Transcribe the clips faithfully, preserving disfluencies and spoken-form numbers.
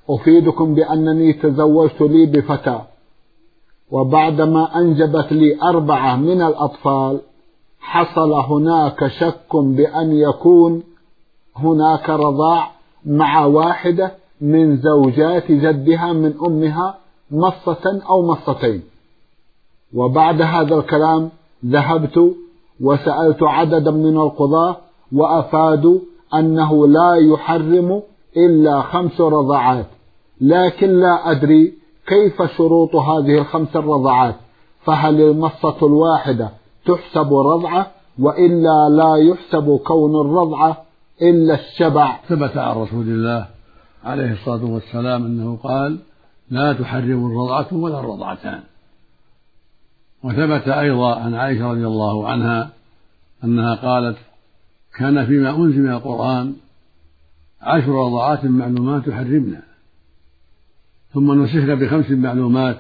أفيدكم بأنني تزوجت لي بفتاة، وبعدما أنجبت لي أربعة من الأطفال حصل هناك شك بأن يكون هناك رضاع مع واحدة من زوجات جدها من أمها مصة أو مصتين. وبعد هذا الكلام ذهبت وسألت عددا من القضاة وأفادوا أنه لا يحرم إلا خمس رضعات، لكن لا أدري كيف شروط هذه الخمس الرضعات، فهل المصة الواحدة تحسب رضعة وإلا لا يحسب كون الرضعة إلا الشبع؟ ثبت عن رسول الله عليه الصلاة والسلام أنه قال: لا تحرم الرضعة ولا الرضعتان. وثبت أيضا عن عائشة رضي الله عنها أنها قالت: كان فيما أنزل من القرآن عشر رضعات معلومات يحرمنا، ثم نسخنا بخمس معلومات،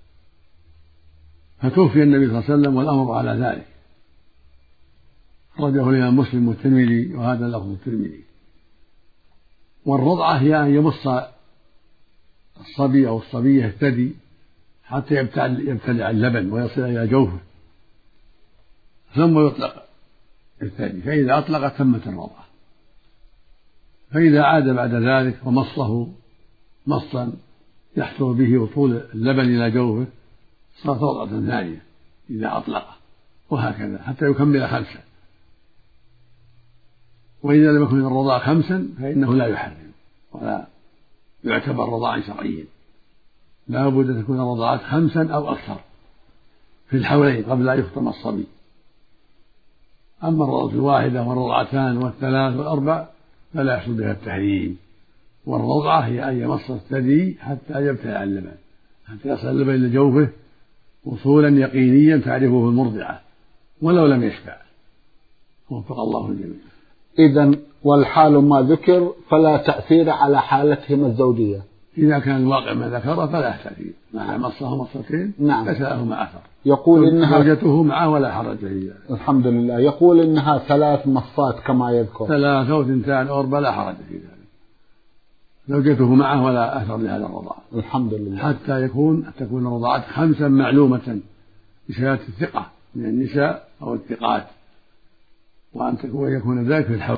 فتوفي النبي صلى الله عليه وسلم والأمر على ذلك. أخرجه الإمام مسلم والترمذي، وهذا لفظ الترمذي. والرضعة هي أن يمص الصبي أو الصبية الثدي حتى يبتلع اللبن ويصل إلى جوفه، ثم يطلق الثدي، فإذا أطلق تمت الرضعة. فإذا عاد بعد ذلك ومصه مصا يحصل به وصول اللبن إلى جوفه صارت رضعة ثانية إذا أطلقه، وهكذا حتى يكمل خمسة. وإذا لم يكن الرضاع خمسا فإنه لا يحرم ولا يعتبر رضاعا شرعيا، لا بد أن تكون الرضاعات خمسا أو أكثر في الحولين قبل أن يفطم الصبي. أما الرضعة الواحدة والرضعتان والثلاث والأربع فلا يحصل بها التحريم. والرضعة هي أن يمص الثدي حتى يبتلع اللبن، حتى يصل اللبن إلى جوفه وصولا يقينيا تعرفه المرضعة ولو لم يشبع. وفق الله الجميع. إذن والحال ما ذكر فلا تأثير على حالتهما الزوجية. إذا كان الواقع ما ذكر فلا تأثير، مع مصه مصتين نعم ليس له أثر. يقول إنها زوجته معه ولا حرج فيه. الحمد لله. يقول إنها ثلاث مصات كما يذكر، ثلاثة وثنتان أو أربع لا حرج في ذلك. زوجته معه ولا أثر لهذا الرضاع الحمد لله، حتى يكون تكون الرضاعات خمسا معلومة بشهادة الثقة من النساء أو الثقات، وأن يكون ذلك في الحول.